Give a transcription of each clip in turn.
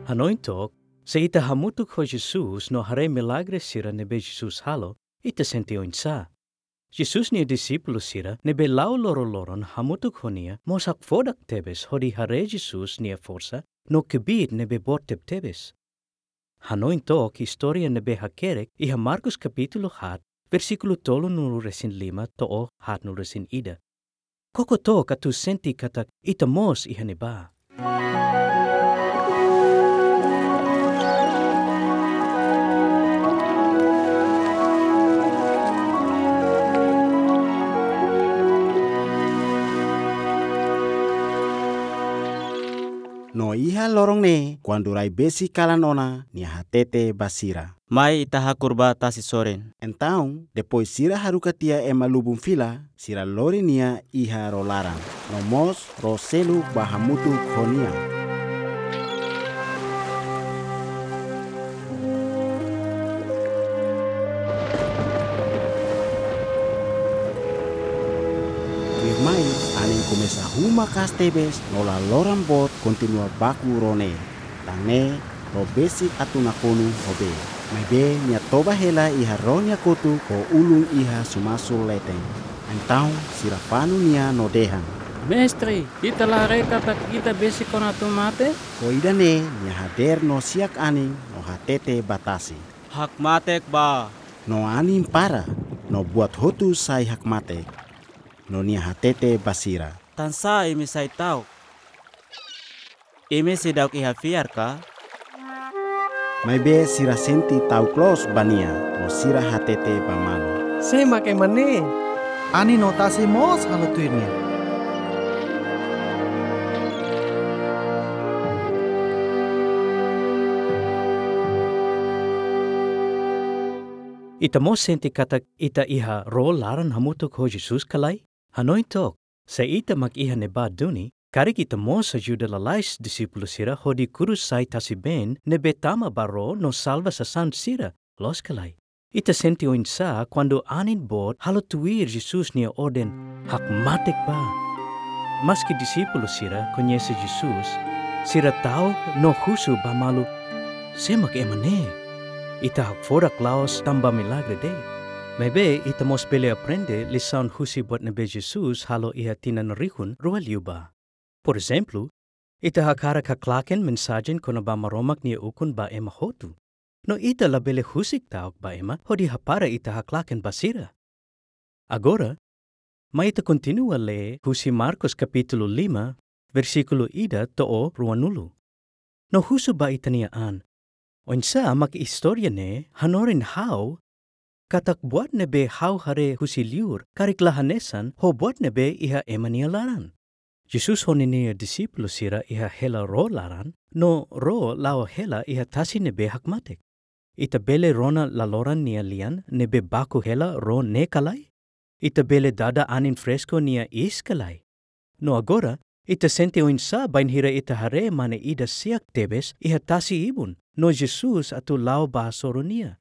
Hanointok, se ita hamutuk ho Jesus no hare milagre sira nebe Jesus halo, ita senti oinsa. Jesus nia disipulo sira nebe lau loro-loron hamutuk honia mosak fodak tebes hodi hare Jesus nia forsa no kebid nebe borteb tebes. Hanointok historia nebe hakerek iha Markus kapitulo hat versículo 35 to hat nuresin ida. Koko to katu senti katak ita mos iha neba. No iha lorong ne kuandurai besi kalan ona ni hatete basira. Mai itaha kurba tasi soren. Então, depois sira harukatia ema lubum fila, sira lori nia iha rolaran. No mos roselu bahamutu honia. Mai aning começa huma castebes no la loran bot continua baku rone. Tangne ro besi atuna konu hobe. Mai be nia toba hela iha ronia kotu ko ulung iha sumasul leteng. Então sirapanu nia no dehan. Mestre, ita la reka tak ita besi kona tomate? Ko ida ne nia hader no siak aning no hatete batasi. Hak matek ba. No aning para no buat hotu sai hak matek. No nia hatete basira. Tansa imi sai tau. Imi sidauk iha fiar ka? Mai be sira senti tau klos bania no sira hatete bamano. Se make mane. Ani notasi mos halutuirnya. Ita mos senti katak ita iha ro laran hamutuk ho Jesus kalai? Hanointok, sa ita mag iha neba duni, karik ita mo sa juda lalais disipulo sira hodi kurus sai tasiben nebe tama baro no salva sa san sira, los kalai. Ita senti oinsa quando anin bot halo tuir Jesus nia orden hak matek ba. Maski disipulo sira konyese Jesus, sira tau no husu ba malu, semak emane. Ita hak forak laos tamba milagre de. Maybe ita mos pele aprende lisan husi buat nebe Jesus halo iha tinanarihun rualiuba. Por exemplo, ita hakara kaklaken mensajen kono ba maromak niya ukun ba ema hotu. No ita labele husik taok ba ema hodi hapara ita haklaken basira. Agora, may ita continua le husi Marcos kapitulo 5 versikulo ida to ruanulu. No husu ba ita niyaan? Onsa mag-istorya ne hanorin how katak buat nebe how hare husiliur karik lahanesan ho buat nebe iha emania laran. Jesus ho niya disipulo sira iha hela ro laran no ro lao hela iha tasi nebe hakmatek. Ita bele rona laloran niya lian nebe baku hela ro ne kalay. Ita bele dada anin fresco niya is kalay. No agora, ita sente oinsa bain hira ita hare mane ida siak tebes iha tasi ibun. No Jesus atu lao bahasoro niya.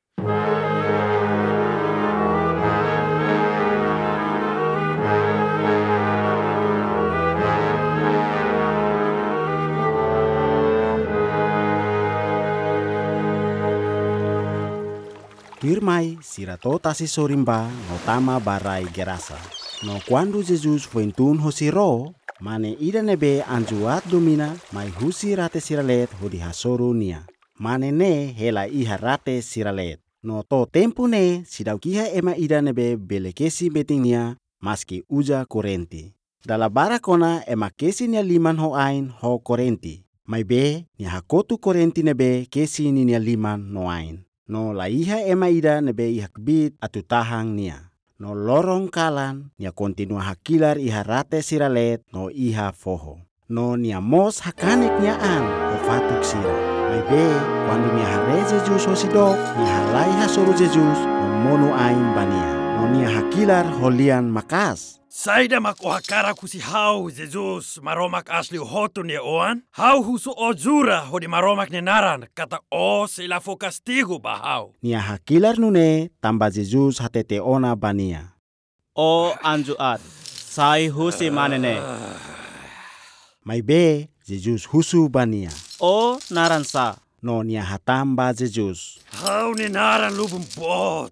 Irmai sirato tasi sorimba no tama barai gerasa. No quando Jesus foi intun hosiro, mane ida nebe anjuat domina mai husi rate siralet hodi hasoro nia. Mane ne hela iha rate siralet. No to tempo ne sidaukiha ema ida nebe belekesi betingnia maski uja korenti. Dala bara kona ema kesi nia liman ho ain ho korenti. Mai be nia hakotu korenti nebe kesi nia liman no ain. No la iha ema ida nebe iha kbit atu tahang nia. No lorong kalan nia kontinua hakilar iha rate siralet no iha foho. No nia mos hakanek nia an ho fatuk sira. Mai be quando nia hare Jesus hosidok nia halai hasoro Jesus no mono ain bania. No nia hakilar holian makas. Saida makuhakara kusi hau Jesus maromak asli hotu ni oan. Hau husu ojura hodi maromak ni naran kata o sila fo castigo ba hau. Nia hakilar nune tamba Jesus hatete ona bania. O anjuat. Sai husi manene. Mai be Jesus husu bania. O naransa. No nia hatam ba Jesus. Hau ni naran lubum bot.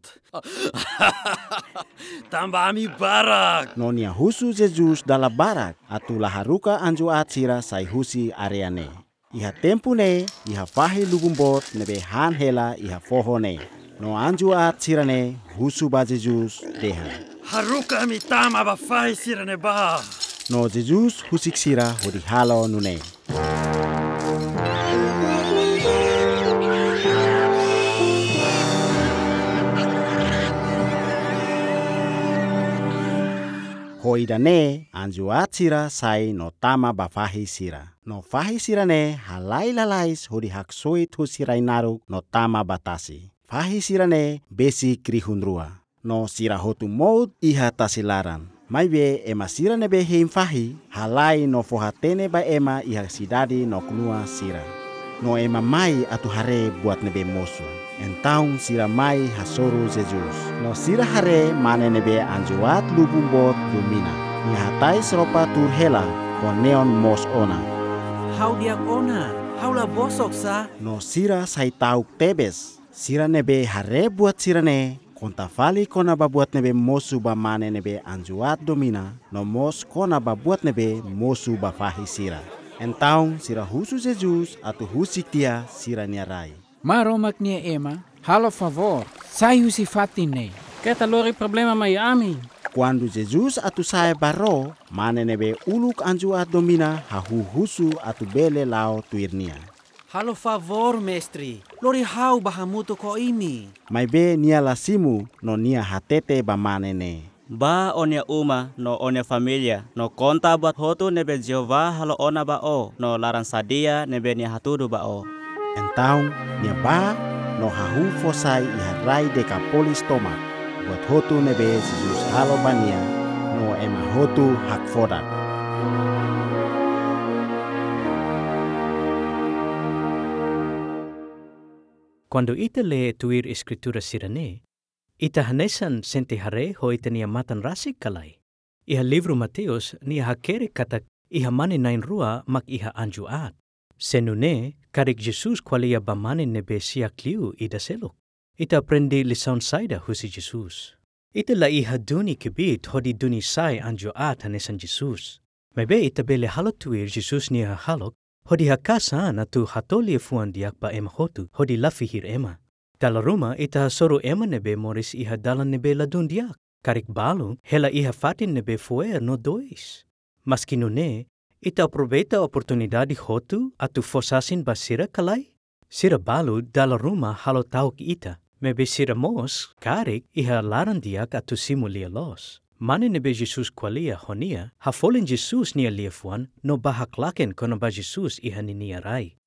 Tamba ami barak. No nia husu Jesus dala barak atu laharuka anju at sira sai husi areane. Iha tempune iha fahi lugumbot nebe han hela iha fohone. No anju at sirane husu ba Jesus dehan. Haruka ami tama ba fai sirane ba. No Jesus husik sira hodi halo nune. Hoidane anju at sira sai no tama ba fahi sira. No fahi sira ne halai lalais hodi hak soit husirai naruk no tama batasi. Fahi sira ne besi krihunrua. No sira hotu maut iha tasilaran. Maibe ema sira ne be heim fahi halai no fohatene ba ema iha sidadi no kunua sira. No ema mai atu hare buat nebe mosu. Entaung sira mai hasoru Jesus. No sira hare mane nebe anjuat lubumbot lumina. Ni hatai seropa tur hela ko neon mos ona. Hau diak ona, haula bosok sa. No sira sai tauk tebes. Sira nebe hare buat sira ne. Konta fali kona babuat nebe mosu ba mane nebe anjuat domina. No mos kona babuat nebe mosu ba fahi sira. Entaung sira husu Jesus atu husik dia sira niarai. Maromak nia ema, halo favor, sai husi fatine. Keta lori problema mai ami. Quando Jesus atu sae baro, mane nebe uluk anju at domina hahu husu atu bele lao tuirnia. Halo favor, mestri. Lori hau bahamuto ko ini. Mai be nia lasimu no nia hatete ba mane ne. Ba onia uma no onia familia. No konta buat hotu nebe Jehovah halo ona ba o. No laran sadia nebe nia hatudu ba o. Entaung nia ba no hahu fosai iharai deka polis tomak. Buat hotu nebe Jesus halo bania no ema hotu hak fodak. Quando ita le tuir escritura sirane, ita hanesan sente hare ho ita nia matan rasik kalai. Iha livro Mateus nia hakere katak iha mane nain rua mak iha anjuat. Senune karik Jesus kwalia bamane nebe siak liu ida selok. Ita aprendi lisaun saida husi Jesus. Ita la iha duni kibit hodi duni sai anjuat hanesan Jesus. Mebe ita bele halok tuir Jesus nia halok. Hodi hakasaan atu hatoli fuan diak ba ema hotu, hodi lafihir ema. Dala ruma ita soru ema nebe moris iha dalan nebe ladun diak. Karik balu, hela iha fatin nebe fuer no dois. Maski nune, ita aproveita oportunidadi hotu atu fosasin ba sira kalai. Sira balu dala ruma halo tauk ita. Mebe sira mos, karik iha laran diak atu simulia los. Mane nebe Jesus kwalia honia, hafolin Jesus nia liefuan, no bahaklaken kono ba Jesus iha nia rai.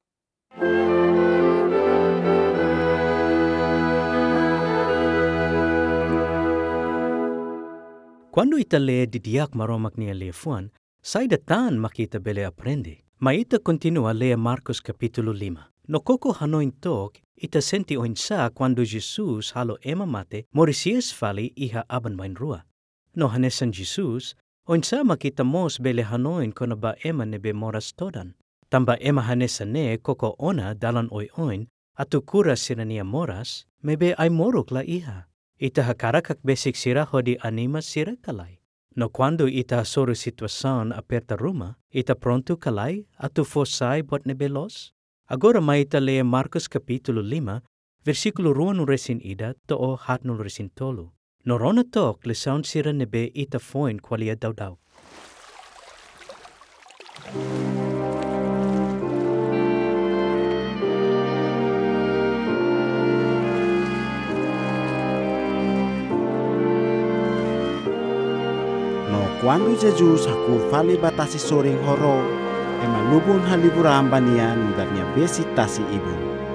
Quando ita le didiak maromak nia liefuan, sai datan makita bele aprende. Ma ita continua lea Marcos capítulo 5. No koko hanoin tok, ita senti oinsa quando Jesus halo ema mate, morisies fali iha aban main rua. No hanesan Jesus, oinsa makita mos bele hanoin kono ba ema nebe moras todan. Tamba ema hanesan ne koko ona dalan oin atu kura sirania moras, mebe ay morok la iha. Ita hakarakak besik sira hodi anima sira kalai. No quando ita soru situasan aperta ruma, ita pronto kalai atu fosai bot nebe los. Agora maita lea Marcos capítulo 5, versículo 2 resin ida to hat nul resin tolu. Norona tok lisaun sira nebe ita foin kwalia daw. No quando Jesus hakur fali batasi soring horo, ema lubun haliburam bania nudarnya besi tasi ibu.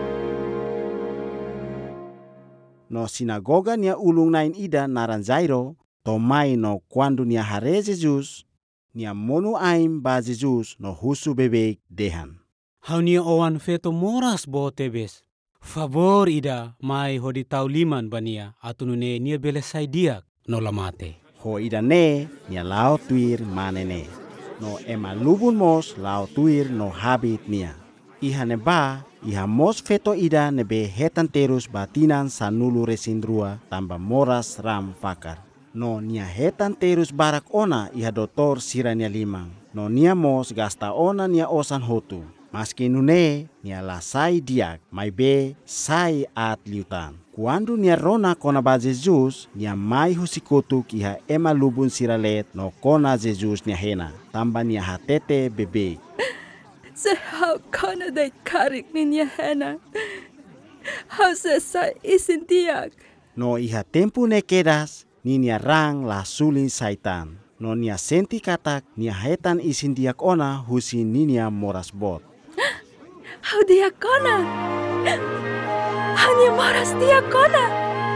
No sinagoga nia ulung nain ida naran Zairo, tomai no quando nia hare Jesus, nia monu aim ba Jesus no husu bebek dehan. Haunia owan feto moras bo tebes. Favor ida mai hodi tauliman bania atunune nia belesai diak no lamate. Ho ida ne nia lao tuir manene. No ema lubun mos lao tuir no habit nia. iha neba, iha mos feto ida nebe hetan terus batinan sanulu resindrua tamba moras ram fakar. No nia hetan terus barak ona iha dotor sira nia limang. No nia mos gasta ona nia osan hotu. Maski nune nia lasai diak, mai be sai at liutan. Kuandu nia rona kona ba Jesus, nia mai husikotuk iha ema lubun siralet no kona Jesus nia hena. Tamba nia hatete bebe. How kona day karik niya hena? How sa isindiak? No iha tempu ne kedas, ni nia rang la sulin saitan. No nia senti katak, nia hetan isindiak ona husi ninia moras bot. How diakona? How nia moras diakona?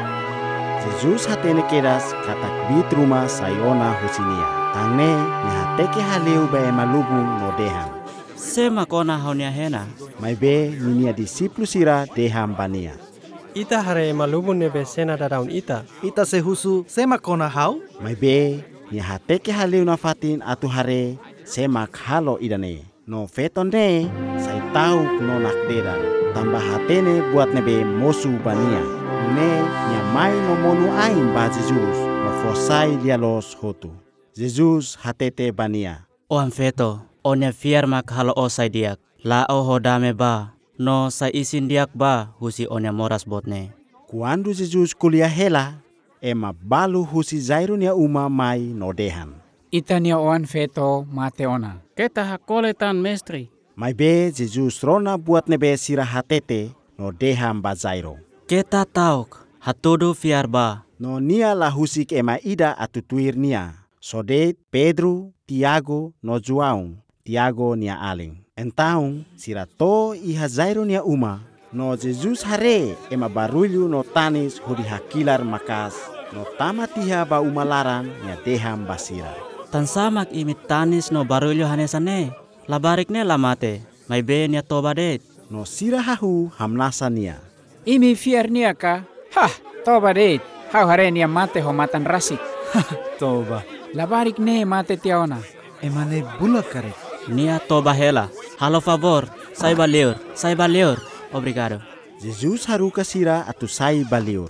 Jesus hatene kedas katak bit rumah sayona husinia. Tangne nia hateke haleu ba ema lubung no dehan. Sema kona haunia hena. Mai be ninia disiplu sira deham bania. Ita hare malubun nebe sena dadaun ita. Ita sehusu sema kona hau? Mai be nia hateke haleu na fatin atu hare semak halo idane. No feton ne sai tau no nakderan. Tambah hatene buat nebe mosu bania. Ne nia mai no monu ain ba Jesus. No fosai dialos hotu. Jesus hatete bania. Oan feto. Onya fiar mak halo osai diak. La oho dame ba. No sa isin diak ba husi onya moras botne. Kuandu Jesus kuliah hela, ema balu husi Zairo nia uma mai no dehan. Ita nia oan feto mateona. Keta hakoletan mestri. Mai be Jesus rona buat nebe sira hatete no deham ba Zairo. Keta tauk hatudu fiar ba. No nia la husik ema ida atutuir nia. Sodet Pedro, Tiago no João. Tiago nia aling. Entaung sira to iha Zairo nia uma. No Jesus hare ema barulhu no tanis hudi hakilar makas. No tamatiha ba umalaran nia deham basira. Tansamak imit tanis no barulho hanesane. Labarik ne lamate. Mai be nia tobadet. No sira hahu hamnasa nia. Imi fiar nia ka? Hah, toba deit. Hau hare nia mate ho matan rasik. Toba. Labarik ne mate tiaona. Emane bulak kare. Nia toba hela. Halo favor. Sai balior. Obrigado. Jesus haruka sira atu sai baliur.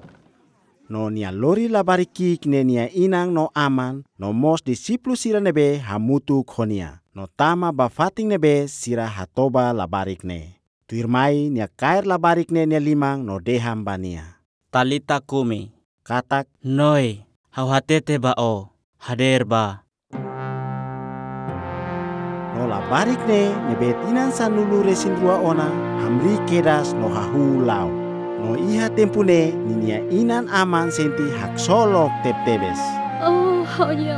No nia lori labarikik ne nia inang no aman. No mos disiplu sira nebe hamutu konia. No tama bafating nebe sira hatoba labarik ne. Tuirmai nia kair labarik ne nia limang no deham bania. Talita kumi. Katak. Noi. Hau hatete ba o. Hader ba. No labarik ne nebetinan sanulu resindrua ona hamri kedas no hahu lau. No iha tempune ninia inan aman senti hak solok tep-tebes. Oh, hanya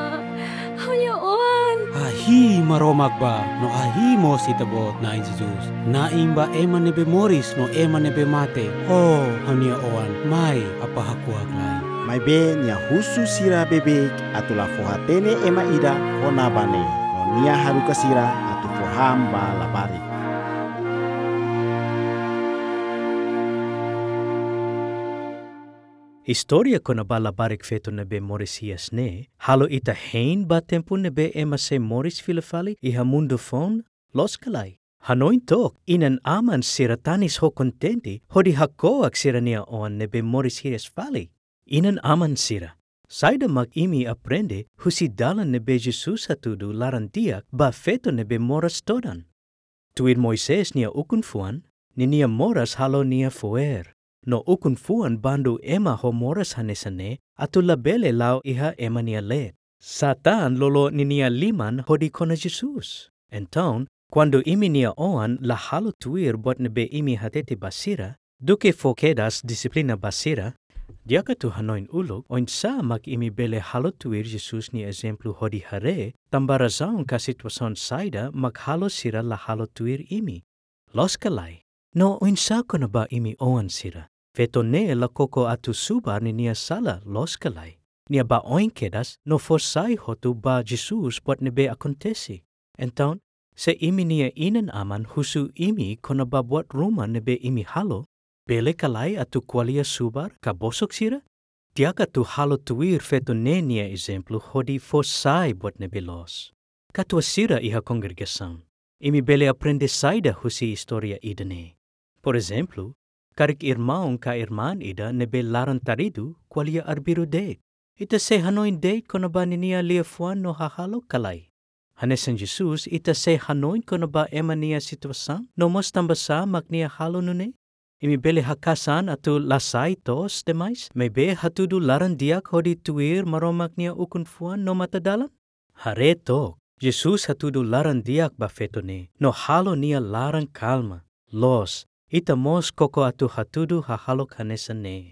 oan. Ahi maromak ba. No ahi mo sitabot na in Jesus. Na imba ema nebe moris no ema nebe mate. Oh, hania oan. Mai apahakuak lai. Mai be nia husu sira bebek atula fohatene ema ida hona bane. No nia haruka sira atu foham ba labarik. Historia kona ba labarik feto nebe Morisias ne, halo ita hein ba tempo nebe ema se Moris filafali iha mundo phone, los kalai. Hanoin tok, inan aman sira tanis ho kontenti, hodi hakoak sira nia oan nebe Morisias fali. Inan aman sira. Saida mag imi aprende husi dalan nebe Jesus hatudu larantiak ba feto nebe moras todan. Tuir Moises nia ukunfuan, ni nia moras halo nia foer. No ukunfuan bandu ema ho moras hanesane atu labele lau iha ema nia let. Satan lolo ni nia liman hodi kona Jesus. Então, quando imi nia oan la halo tuir buat nebe imi hatete basira, duke fokedas disiplina basira, diaka tu hanoin uluk, oin sa mak imi bele halo tuir Jesus ni exemplu hodi hare, tambarazaun ka situason saida mak halo sira la halo tuir imi. Los kalai. No, oin sa ko na ba imi oan sira? Feto ne la koko atu suba ni nia sala los kalai. Nia ba oin kedas no forsai hotu ba Jesus buat nebe acontesi. Então, se imi nia inan aman husu imi kona ba buat rumah nebe imi halo, bele kalai atu kualia subar ka bosok sira? Tiaka tu halo tuir feto ne nia exemplu hodi forsai buat nebe los. Katua sira iha kongregação. imi bele aprendizaida husi historia idane. Por exemplo, karik irmãos ka irmã ida nebe laran taridu qualia arbiru dek. Ita se hanoin dek kono ba ninia liefuan no hahalo kalai. Hanesan Jesus ita se hanoin kono ba ema nia situação no mos tambasa magnia halo nune. Imi bele hakasan atu lasai tos demais, mebe hatudu laran diak hodi tuir maromak nia ukun fuan no matadalan. Hare tok, Jesus hatudu laran diak bafetone, no halo nia laran kalma, los, ita mos koko atu hatudu hahalok hanesan ne.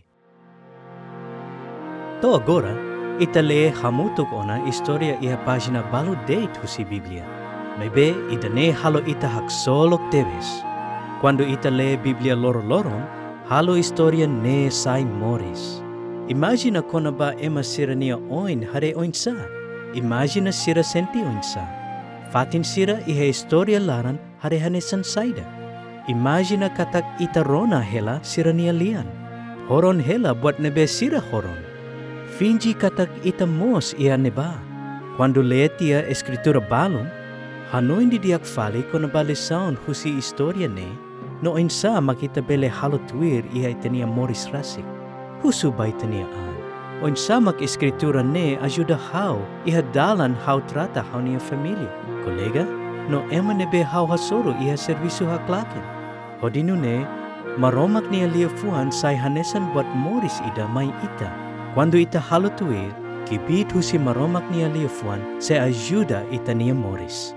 To agora, ita le hamutuk ona historia iha pagina balu date husi Biblia. Mebe ita ne halo ita hak solok tebes. Quando ita lê Biblia loro-loron, halo historia ne sai moris. Imagina kona ba ema sira nia oin hare oin sa. Imagina sira senti oin sa. Fatin sira iha historia laran hare hanesan saida. Imagina katak ita rona hela sira nia lian. Horon hela buat nebe sira horon. Fingi katak ita mos iha neba. Quando lê tia escritura balum, hanoin di diak fali kona ba lisaon husi historia ne, no insa makita bele halo tuir iha itania moris rasik. Husu ba itania an. O insa mak escritura ne ajuda hau iha dalan hau trata hau nia familia. Kolega, no ema nebe hau hasoro iha servisu haklakin. Hodinu ne, maromak nia liefuan sai hanesan buat moris ida mai ita. Quando ita halo tuir, kibit husi maromak nia liefuan se ajuda itania moris.